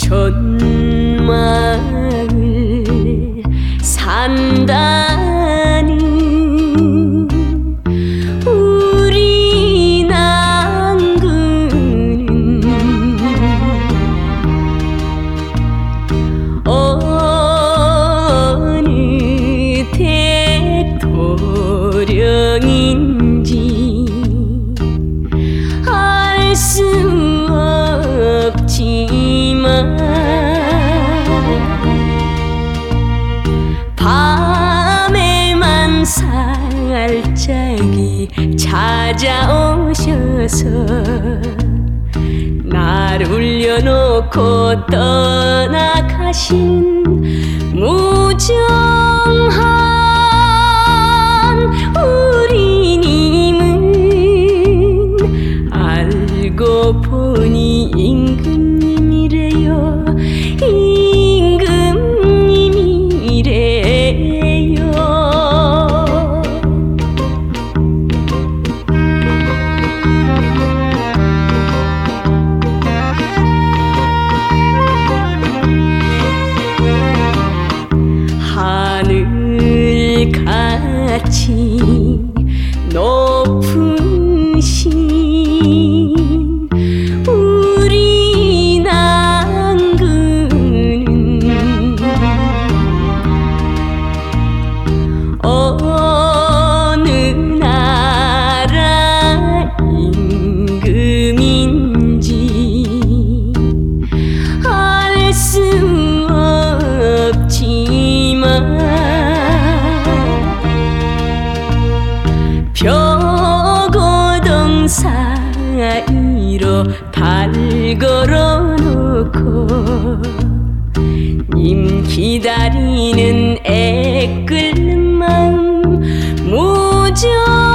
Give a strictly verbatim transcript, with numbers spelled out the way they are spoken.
촌마을 산다는 우리 남구는 어느 대토령인지 알 수 없지만 밤에만 살짝이 찾아오셔서 날 울려놓고 떠나가신 무정한 우리님은 알고 보니 임금님이래요. 임금님이래요. 하늘같이 높으신 우리 남구는 어느 나라 임금인지 알 수 없지만 벽오동 사이로 발 걸어놓고 님 기다리는 애끓는 마음 무정